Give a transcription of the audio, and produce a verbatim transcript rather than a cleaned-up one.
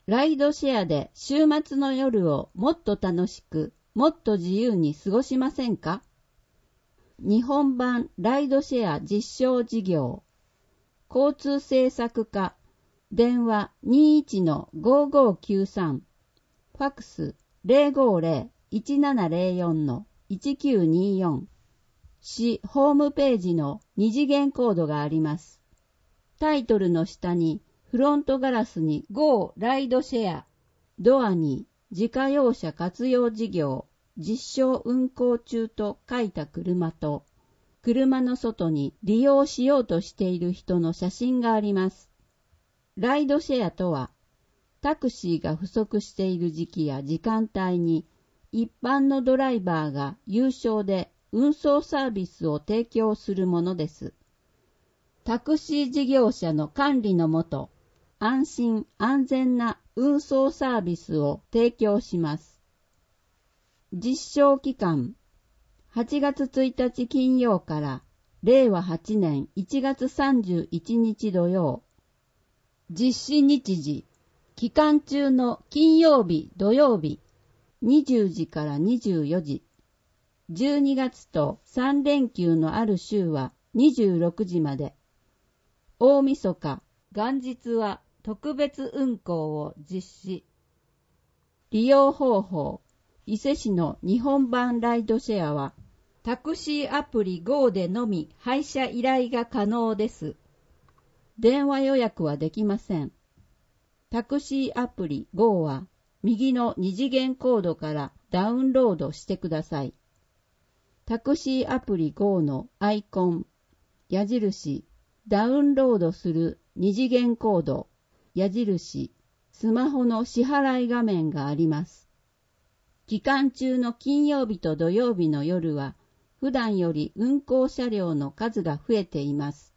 ライドシェアで週末の夜をもっと楽しく、もっと自由に過ごしませんか？日本版ライドシェア実証事業。交通政策課。電話 にいちのごーごーきゅうさん。ファックス ゼロごーゼロ いちななゼロよんのいちきゅうによん。市ホームページの二次元コードがあります。タイトルの下にフロントガラスに Go ライドシェア、ドアに自家用車活用事業、実証運行中と書いた車と、車の外に利用しようとしている人の写真があります。ライドシェアとは、タクシーが不足している時期や時間帯に、一般のドライバーが有償で運送サービスを提供するものです。タクシー事業者の管理のもと、安心安全な運送サービスを提供します。実証期間、はちがつついたち金曜かられいわはちねんいちがつさんじゅういちにち土曜。実施日時、期間中の金曜日土曜日、にじゅうじからにじゅうよじ。じゅうにがつとさんれんきゅうのある週はにじゅうろくじまで。大晦日、元日は特別運行を実施。利用方法、伊勢市の日本版ライドシェアは、タクシーアプリ Go でのみ配車依頼が可能です。電話予約はできません。タクシーアプリ Go は、右の二次元コードからダウンロードしてください。タクシーアプリ Go のアイコン、矢印、ダウンロードする二次元コード、矢印、スマホの支払い画面があります。期間中の金曜日と土曜日の夜は、普段より運行車両の数が増えています。